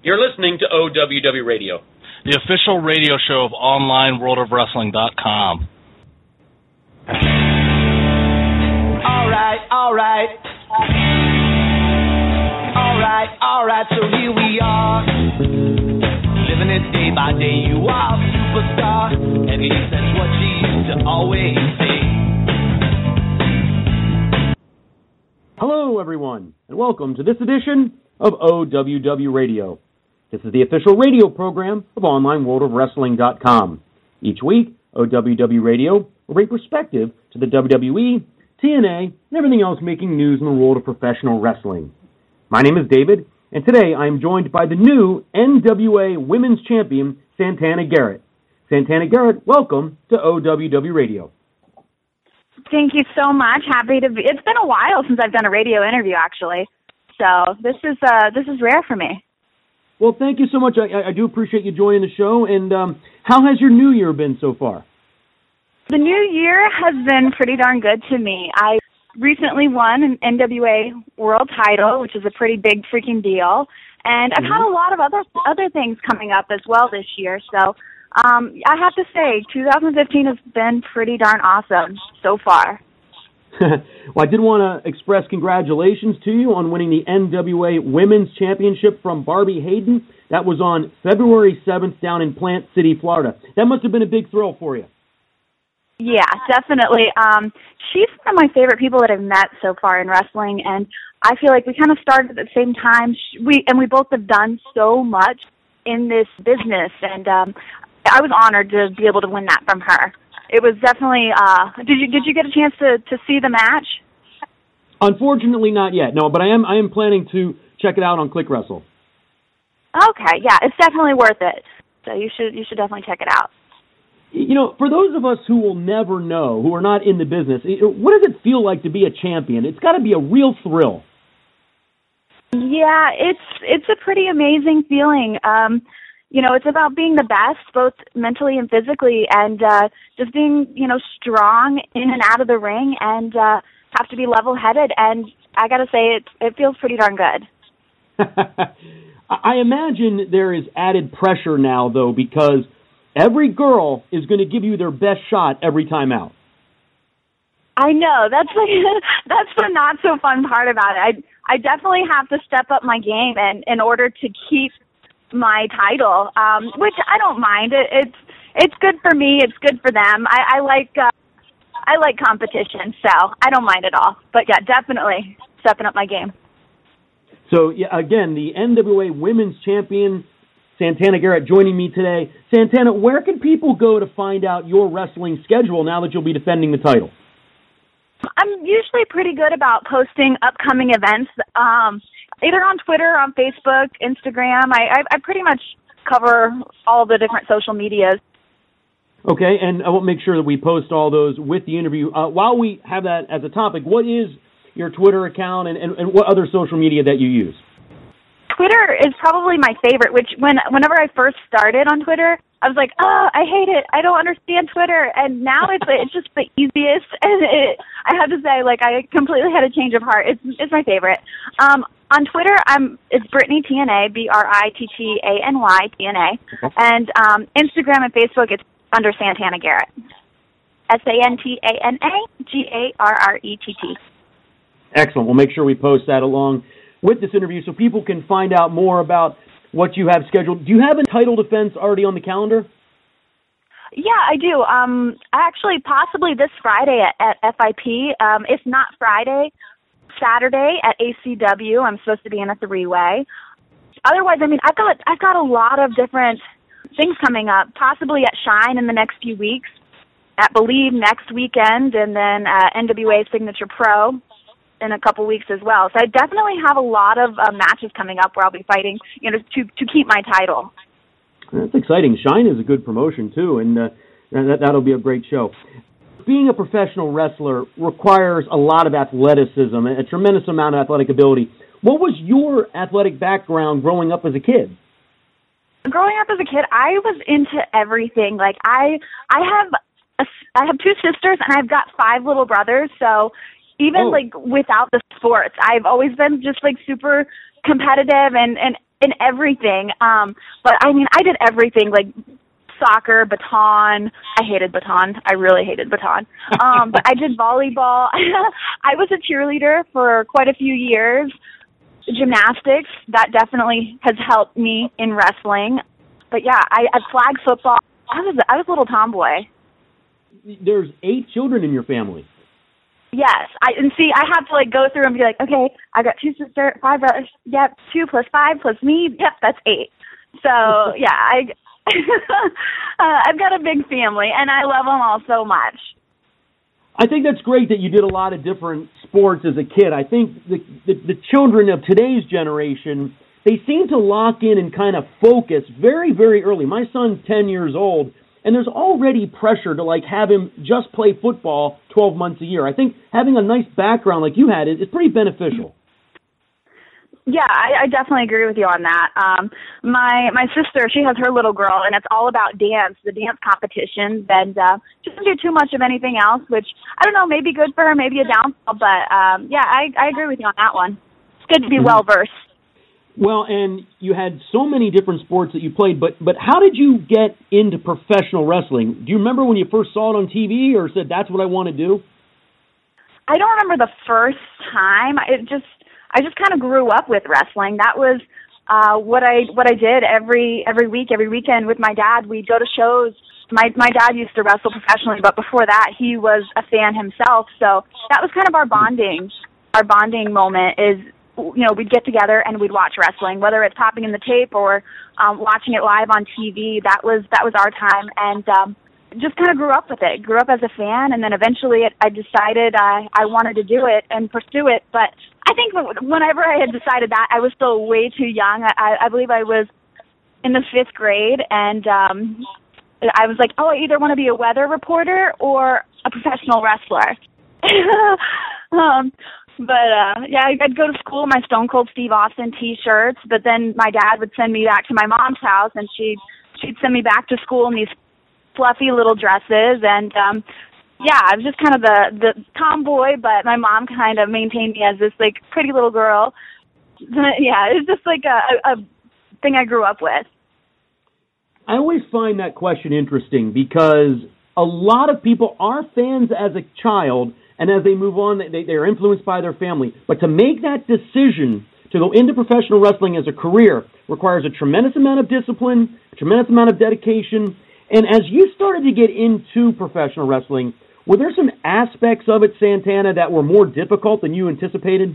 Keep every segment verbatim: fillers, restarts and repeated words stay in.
You're listening to O W W Radio, the official radio show of online world of wrestling dot com. All right, all right. All right, all right, so here we are. Living it day by day, you are a superstar. And he says what she used to always say. Hello, everyone, and welcome to this edition of O W W Radio. This is the official radio program of online world of wrestling dot com. Each week, O W W Radio will bring perspective to the W W E, T N A, and everything else making news in the world of professional wrestling. My name is David, and today I am joined by the new N W A Women's Champion, Santana Garrett. Santana Garrett, welcome to O W W Radio. Thank you so much. Happy to be. It's been a while since I've done a radio interview, actually. So this is uh, this is rare for me. Well, thank you so much. I, I do appreciate you joining the show. And um, how has your new year been so far? The new year has been pretty darn good to me. I recently won an N W A World Title, which is a pretty big freaking deal. And I've had a lot of other other things coming up as well this year. So um, I have to say, two thousand fifteen has been pretty darn awesome so far. Well, I did want to express congratulations to you on winning the N W A Women's Championship from Barbie Hayden. That was on February seventh down in Plant City, Florida. That must have been a big thrill for you. Yeah, definitely. Um, she's one of my favorite people that I've met so far in wrestling, and I feel like we kind of started at the same time. We and we both have done so much in this business, and um, I was honored to be able to win that from her. It was definitely. Uh, did you did you get a chance to, to see the match? Unfortunately, not yet. No, but I am I am planning to check it out on Click Wrestle. Okay, yeah, it's definitely worth it. So you should you should definitely check it out. You know, for those of us who will never know, who are not in the business, what does it feel like to be a champion? It's got to be a real thrill. Yeah, it's it's a pretty amazing feeling. Um, you know, it's about being the best, both mentally and physically, and uh, just being, you know, strong in and out of the ring, and uh, have to be level-headed. And I got to say, it it feels pretty darn good. I imagine there is added pressure now, though, because every girl is going to give you their best shot every time out. I know. That's like that's the not so fun part about it. I I definitely have to step up my game and in order to keep my title, um, which I don't mind. It, it's it's good for me. It's good for them. I, I like uh, I like competition, so I don't mind at all. But yeah, definitely stepping up my game. So yeah, again, the N W A Women's Champion, Santana Garrett, joining me today. Santana, where can people go to find out your wrestling schedule now that you'll be defending the title? I'm usually pretty good about posting upcoming events, um, either on Twitter, on Facebook, Instagram. I, I, I pretty much cover all the different social medias. Okay, and I will make sure that we post all those with the interview. Uh, while we have that as a topic, what is your Twitter account and, and, and what other social media that you use? Twitter is probably my favorite, which when whenever I first started on Twitter, I was like, oh, I hate it. I don't understand Twitter. And now it's it's just the easiest. And it, I have to say, like, I completely had a change of heart. It's it's my favorite. Um, on Twitter, I'm it's Brittany T N A, B R I T T A N Y T N A. Okay. And um, Instagram and Facebook, it's under Santana Garrett. S A N T A N A G A R R E T T. Excellent. We'll make sure we post that along with this interview so people can find out more about what you have scheduled. Do you have a title defense already on the calendar? Yeah, I do. Um, actually, possibly this Friday at, at F I P. Um, if not Friday, Saturday at A C W. I'm supposed to be in a three-way. Otherwise, I mean, I've got I've got a lot of different things coming up. Possibly at Shine in the next few weeks. At Believe next weekend, and then uh, N W A Signature Pro in a couple weeks as well. So I definitely have a lot of uh, matches coming up where I'll be fighting, you know, to to keep my title. That's exciting. Shine is a good promotion too, and uh, that that'll be a great show. Being a professional wrestler requires a lot of athleticism, a tremendous amount of athletic ability. What was your athletic background growing up as a kid? Growing up as a kid, I was into everything. Like I, I have, a, I have two sisters, and I've got five little brothers. So even, oh. like, without the sports, I've always been just, like, super competitive, and, and in everything. Um, but I mean, I did everything, like soccer, baton. I hated baton. I really hated baton. Um, but I did volleyball. I was a cheerleader for quite a few years. Gymnastics, that definitely has helped me in wrestling. But yeah, I, I flag football. I was I was a little tomboy. There's eight children in your family. Yes, I and see. I have to like go through and be like, okay, I got two sisters, five brothers. Yep, two plus five plus me. Yep, that's eight. So yeah, I uh, I've got a big family, and I love them all so much. I think that's great that you did a lot of different sports as a kid. I think the, the, the children of today's generation, they seem to lock in and kind of focus very, very early. My son's ten years old, and there's already pressure to like have him just play football twelve months a year. I think having a nice background like you had is, is pretty beneficial. Yeah, I, I definitely agree with you on that. Um, my my sister, she has her little girl, and it's all about dance, the dance competitions, and uh, she doesn't do too much of anything else, which, I don't know, maybe good for her, maybe a downfall, but um, yeah, I, I agree with you on that one. It's good to be mm-hmm. well-versed. Well, and you had so many different sports that you played, but but how did you get into professional wrestling? Do you remember when you first saw it on T V or said, that's what I want to do? I don't remember the first time. It just... I just kind of grew up with wrestling. That was uh, what I what I did every every week, every weekend with my dad. We'd go to shows. My my dad used to wrestle professionally, but before that, he was a fan himself. So that was kind of our bonding. Our bonding moment is, you know, we'd get together and we'd watch wrestling, whether it's popping in the tape or um, watching it live on T V. That was that was our time, and um, just kind of grew up with it. Grew up as a fan, and then eventually it, I decided I I wanted to do it and pursue it, but I think whenever I had decided that, I was still way too young. I, I believe I was in the fifth grade, and um, I was like, oh, I either want to be a weather reporter or a professional wrestler. um, but, uh, yeah, I'd go to school in my Stone Cold Steve Austin T-shirts, but then my dad would send me back to my mom's house, and she'd, she'd send me back to school in these fluffy little dresses, and um yeah, I was just kind of the, the tomboy, but my mom kind of maintained me as this, like, pretty little girl. Yeah, it's just like a, a thing I grew up with. I always find that question interesting because a lot of people are fans as a child, and as they move on, they, they're influenced by their family. But to make that decision to go into professional wrestling as a career requires a tremendous amount of discipline, a tremendous amount of dedication. And as you started to get into professional wrestling, were there some aspects of it, Santana, that were more difficult than you anticipated?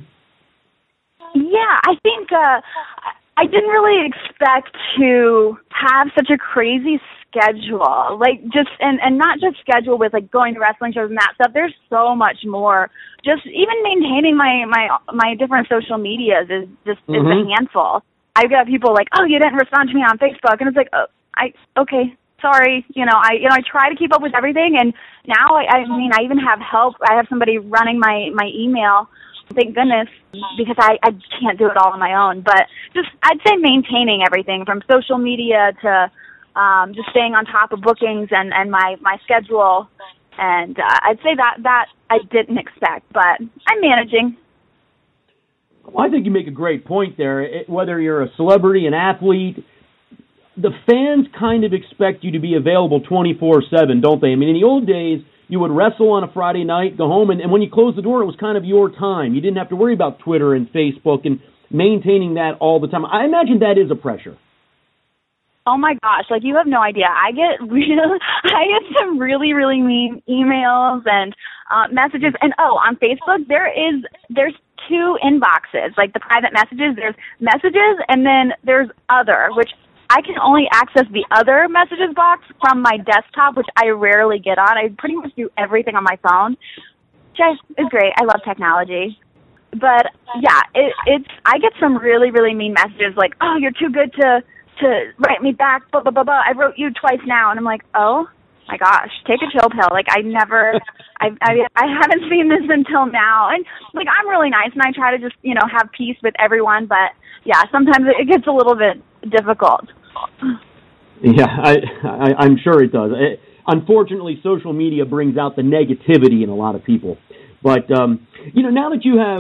Yeah, I think uh, I didn't really expect to have such a crazy schedule. Like, just, and, and not just schedule with, like, going to wrestling shows and that stuff. There's so much more. Just even maintaining my, my, my different social medias is just mm-hmm. is a handful. I've got people like, oh, you didn't respond to me on Facebook. And it's like, oh, I, okay. Sorry, you know, I you know I try to keep up with everything, and now I, I mean I even have help. I have somebody running my, my email. Thank goodness, because I, I can't do it all on my own. But just I'd say maintaining everything from social media to um, just staying on top of bookings and, and my, my schedule, and uh, I'd say that that I didn't expect, but I'm managing. Well, I think you make a great point there. It, whether you're a celebrity, an athlete, the fans kind of expect you to be available twenty-four seven, don't they? I mean, in the old days, you would wrestle on a Friday night, go home, and, and when you closed the door, it was kind of your time. You didn't have to worry about Twitter and Facebook and maintaining that all the time. I imagine that is a pressure. Oh my gosh, like you have no idea. I get real, I get some really, really mean emails and uh, messages. And oh, on Facebook, there is, there's two inboxes, like the private messages. There's messages and then there's other, which I can only access the other messages box from my desktop, which I rarely get on. I pretty much do everything on my phone, which is great. I love technology. But, yeah, it, it's I get some really, really mean messages like, oh, you're too good to, to write me back, blah, blah, blah, blah. I wrote you twice now. And I'm like, oh, my gosh, take a chill pill. Like, I never, I, I, I haven't seen this until now. And, like, I'm really nice, and I try to just, you know, have peace with everyone. But, yeah, sometimes it gets a little bit difficult. Yeah, I, I, I'm sure it does. It, unfortunately, social media brings out the negativity in a lot of people. But, um, you know, now that you have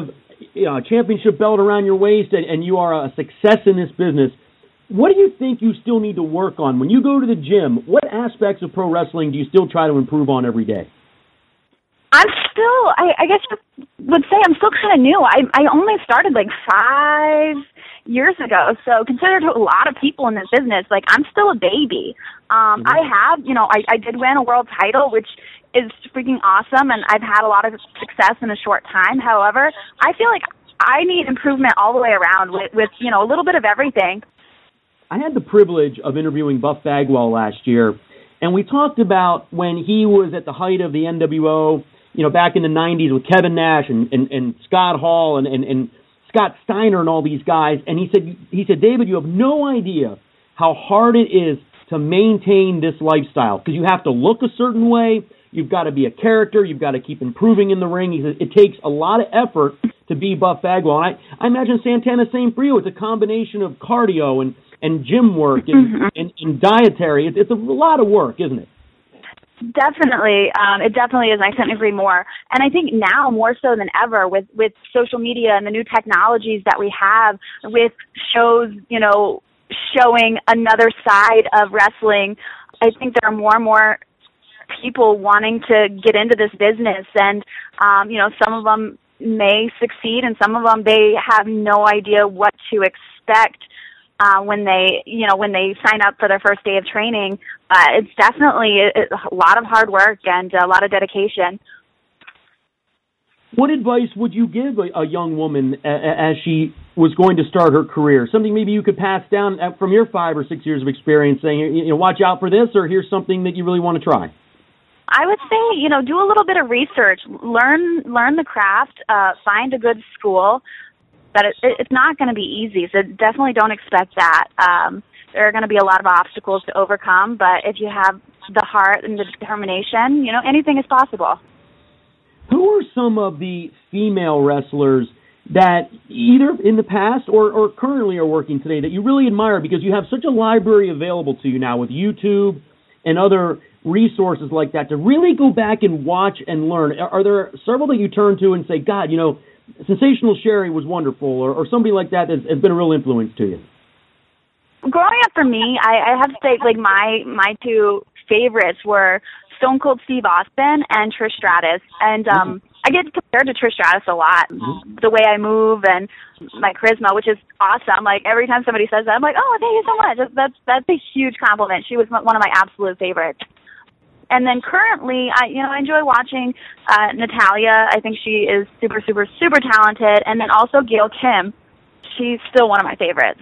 you know, a championship belt around your waist and, and you are a success in this business, what do you think you still need to work on? When you go to the gym, what aspects of pro wrestling do you still try to improve on every day? I'm still, I, I guess I would say I'm still kind of new. I, I only started like five years ago. So considered to a lot of people in this business, like I'm still a baby. Um, mm-hmm. I have, you know, I, I did win a world title, which is freaking awesome. And I've had a lot of success in a short time. However, I feel like I need improvement all the way around with, with you know, a little bit of everything. I had the privilege of interviewing Buff Bagwell last year, and we talked about when he was at the height of the N W O, you know, back in the nineties with Kevin Nash and, and, and Scott Hall and, and, and Scott Steiner and all these guys. And he said, he said, David, you have no idea how hard it is to maintain this lifestyle because you have to look a certain way. You've got to be a character. You've got to keep improving in the ring. He said, it takes a lot of effort to be Buff Bagwell. And I, I imagine Santana, same for you. It's a combination of cardio and, and gym work and, mm-hmm. and, and dietary. It's, it's a lot of work, isn't it? Definitely. Um, it definitely is. I couldn't agree more. And I think now more so than ever with, with social media and the new technologies that we have with shows, you know, showing another side of wrestling, I think there are more and more people wanting to get into this business. And, um, you know, some of them may succeed and some of them, they have no idea what to expect. Uh, when they, you know, when they sign up for their first day of training, uh, it's definitely a, a lot of hard work and a lot of dedication. What advice would you give a, a young woman a, a, as she was going to start her career? Something maybe you could pass down from your five or six years of experience, saying, you know, watch out for this, or here's something that you really want to try. I would say, you know, do a little bit of research, learn, learn the craft, uh, find a good school. But it, it, it's not going to be easy, so definitely don't expect that. Um, there are going to be a lot of obstacles to overcome, but if you have the heart and the determination, you know, anything is possible. Who are some of the female wrestlers that either in the past or, or currently are working today that you really admire because you have such a library available to you now with YouTube and other resources like that to really go back and watch and learn? Are, are there several that you turn to and say, God, you know, Sensational Sherry was wonderful, or, or somebody like that has, has been a real influence to you? Growing up for me, I, I have to say, like, my, my two favorites were Stone Cold Steve Austin and Trish Stratus. And um, mm-hmm. I get compared to Trish Stratus a lot. Mm-hmm. The way I move and my charisma, which is awesome. Like, every time somebody says that, I'm like, oh, thank you so much. That's, that's, that's a huge compliment. She was one of my absolute favorites. And then currently, I you know, I enjoy watching uh, Natalya. I think she is super, super, super talented. And then also Gail Kim. She's still one of my favorites.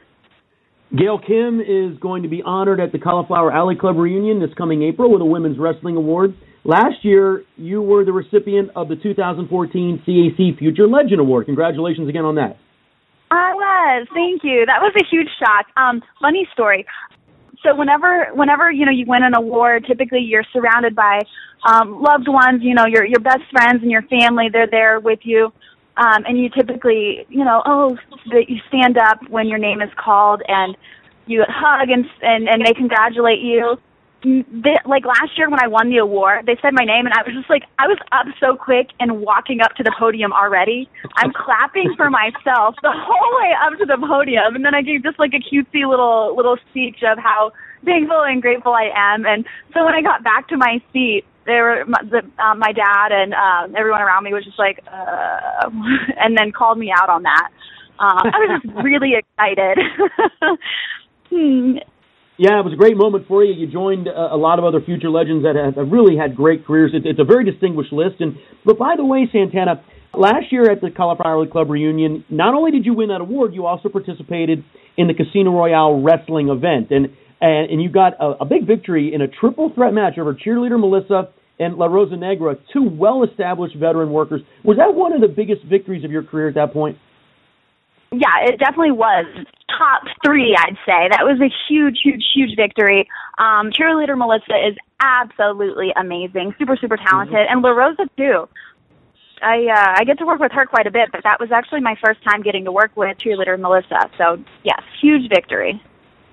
Gail Kim is going to be honored at the Cauliflower Alley Club reunion this coming April with a Women's Wrestling Award. Last year, you were the recipient of the two thousand fourteen C A C Future Legend Award. Congratulations again on that. I was. Thank you. That was a huge shock. Um, funny story. So whenever, whenever you know you win an award, typically you're surrounded by um, loved ones. You know, your your best friends and your family. They're there with you, um, and you typically, you know, oh, you stand up when your name is called, and you hug and and, and they congratulate you. They, like last year when I won the award, they said my name, and I was just like, I was up so quick and walking up to the podium already. I'm clapping for myself the whole way up to the podium, and then I gave just like a cutesy little little speech of how thankful and grateful I am. And so when I got back to my seat, they were my, the, uh, my dad and um, everyone around me was just like, uh, and then called me out on that. Um, I was just really excited. hmm. Yeah, it was a great moment for you. You joined uh, a lot of other future legends that have, have really had great careers. It, it's a very distinguished list. And but by the way, Santana, last year at the Cauliflower Alley Club reunion, not only did you win that award, you also participated in the Casino Royale wrestling event, and and, and you got a, a big victory in a triple threat match over Cheerleader Melissa and La Rosa Negra, two well-established veteran workers. Was that one of the biggest victories of your career at that point? Yeah, it definitely was. Top three, I'd say. That was a huge, huge, huge victory. Um, Cheerleader Melissa is absolutely amazing, super, super talented, mm-hmm. and La Rosa, too. I uh, I get to work with her quite a bit, but that was actually my first time getting to work with Cheerleader Melissa. So, yes, huge victory.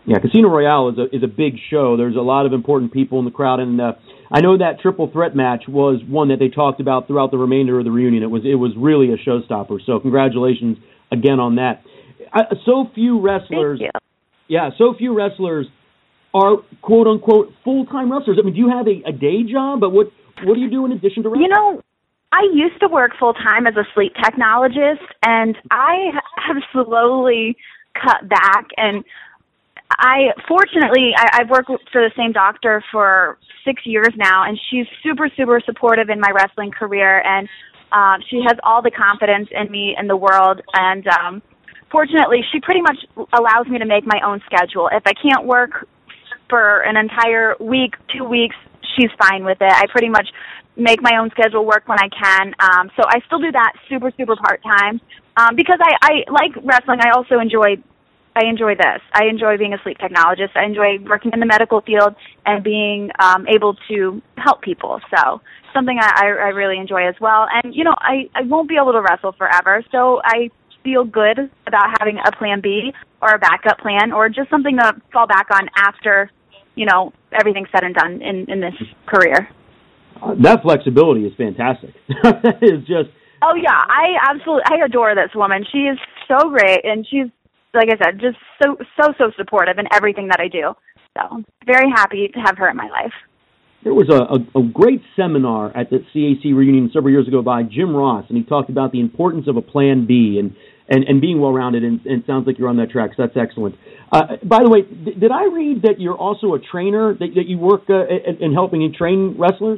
Yeah, Casino Royale is a is a big show. There's a lot of important people in the crowd, and uh, I know that triple threat match was one that they talked about throughout the remainder of the reunion. It was it was really a showstopper. So congratulations again on that. I, so few wrestlers, Thank you. yeah, so few wrestlers are quote unquote full time wrestlers. I mean, do you have a, a day job? But what what do you do in addition to wrestling? You know, I used to work full time as a sleep technologist, and I have slowly cut back. And I, fortunately, I, I've worked for the same doctor for six years now, and she's super, super supportive in my wrestling career, and um, she has all the confidence in me in the world, and um, fortunately, she pretty much allows me to make my own schedule. If I can't work for an entire week, two weeks, she's fine with it. I pretty much make my own schedule work when I can, um, so I still do that super, super part-time, um, because I, I like wrestling. I also enjoy I enjoy this. I enjoy being a sleep technologist. I enjoy working in the medical field and being um, able to help people. So something I, I really enjoy as well. And, you know, I, I won't be able to wrestle forever, so I feel good about having a plan B or a backup plan or just something to fall back on after, you know, everything's said and done in, in this career. Uh, that flexibility is fantastic. That is just... Oh, yeah. I absolutely, I adore this woman. She is so great, and she's, like I said, just so, so, so supportive in everything that I do. So very happy to have her in my life. There was a, a, a great seminar at the C A C reunion several years ago by Jim Ross, and he talked about the importance of a plan B and, and, and being well-rounded, and, and it sounds like you're on that track, so that's excellent. Uh, by the way, th- did I read that you're also a trainer, that, that you work uh, in, in helping and train wrestlers?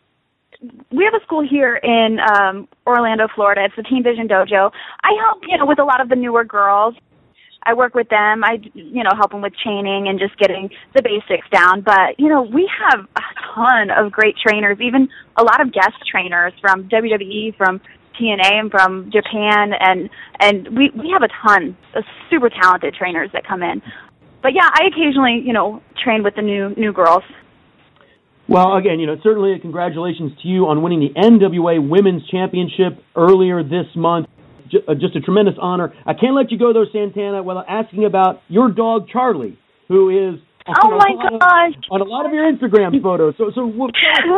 We have a school here in um, Orlando, Florida. It's the Team Vision Dojo. I help, you know, with a lot of the newer girls. I work with them. I, you know, help them with chaining and just getting the basics down. But, you know, we have a ton of great trainers, even a lot of guest trainers from W W E, from T N A, and from Japan. And, and we, we have a ton of super talented trainers that come in. But, yeah, I occasionally, you know, train with the new new girls. Well, again, you know, certainly congratulations to you on winning the N W A Women's Championship earlier this month. Just a tremendous honor. I can't let you go, though, Santana, without asking about your dog, Charlie, who is on, oh my a, lot gosh. Of, on a lot of your Instagram photos. So, so what,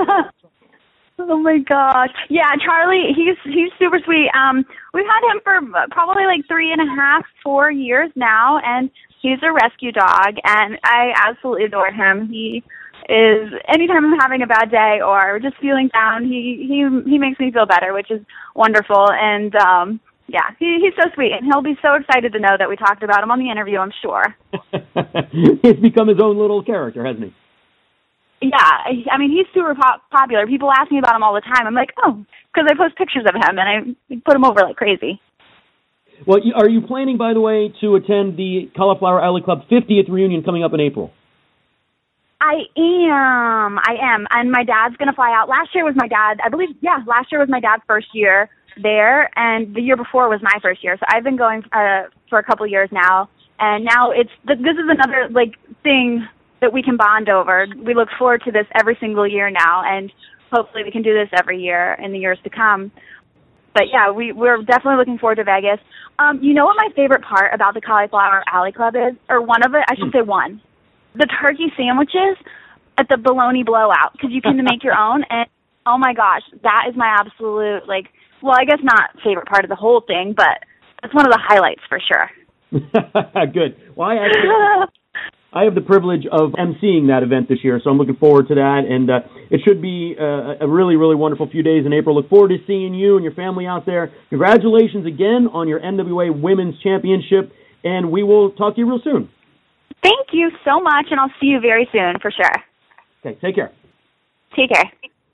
oh, my gosh. Yeah, Charlie, he's he's super sweet. Um, we've had him for probably like three and a half, four years now, and he's a rescue dog, and I absolutely adore him. He is, anytime I'm having a bad day or just feeling down, he, he, he makes me feel better, which is wonderful, and, um, yeah, he, he's so sweet, and he'll be so excited to know that we talked about him on the interview, I'm sure. He's become his own little character, hasn't he? Yeah, I mean, he's super pop- popular. People ask me about him all the time. I'm like, oh, because I post pictures of him, and I put him over like crazy. Well, are you planning, by the way, to attend the Cauliflower Alley Club fiftieth reunion coming up in April? I am. I am. And my dad's going to fly out. Last year was my dad, I believe, yeah, last year was my dad's first year there, and the year before was my first year. So I've been going uh, for a couple years now, and now it's this is another like thing that we can bond over. We look forward to this every single year now, and hopefully we can do this every year in the years to come. But yeah, we, we're definitely looking forward to Vegas. Um, you know what my favorite part about the Cauliflower Alley Club is? Or one of it, I should say one. The turkey sandwiches at the Bologna Blowout, because you can make your own, and oh my gosh, that is my absolute, like, well, I guess not favorite part of the whole thing, but it's one of the highlights for sure. Good. Well, I actually, I have the privilege of emceeing that event this year, so I'm looking forward to that, and uh, it should be uh, a really, really wonderful few days in April. Look forward to seeing you and your family out there. Congratulations again on your N W A Women's Championship, and we will talk to you real soon. Thank you so much, and I'll see you very soon, for sure. Okay, take care. Take care.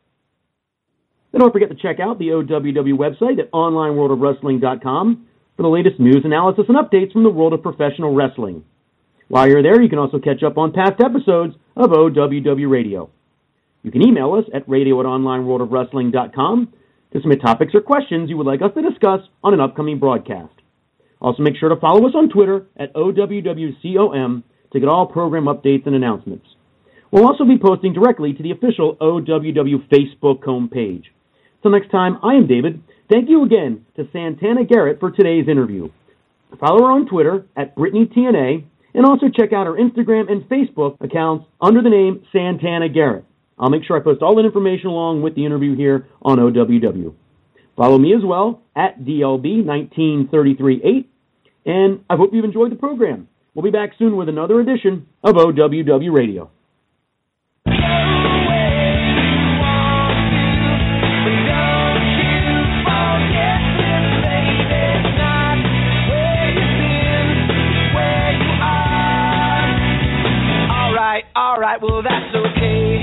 And don't forget to check out the O W W website at online world of wrestling dot com for the latest news, analysis, and updates from the world of professional wrestling. While you're there, you can also catch up on past episodes of O W W Radio. You can email us at radio at online world of wrestling dot com to submit topics or questions you would like us to discuss on an upcoming broadcast. Also, make sure to follow us on Twitter at O W W C O M to get all program updates and announcements. We'll also be posting directly to the official O W W Facebook homepage. Till next time, I am David. Thank you again to Santana Garrett for today's interview. Follow her on Twitter at Brittany T N A And also check out our Instagram and Facebook accounts under the name Santana Garrett. I'll make sure I post all that information along with the interview here on O W W. Follow me as well at D L B nineteen thirty-three eight. And I hope you've enjoyed the program. We'll be back soon with another edition of O W W Radio. All right, well, that's okay.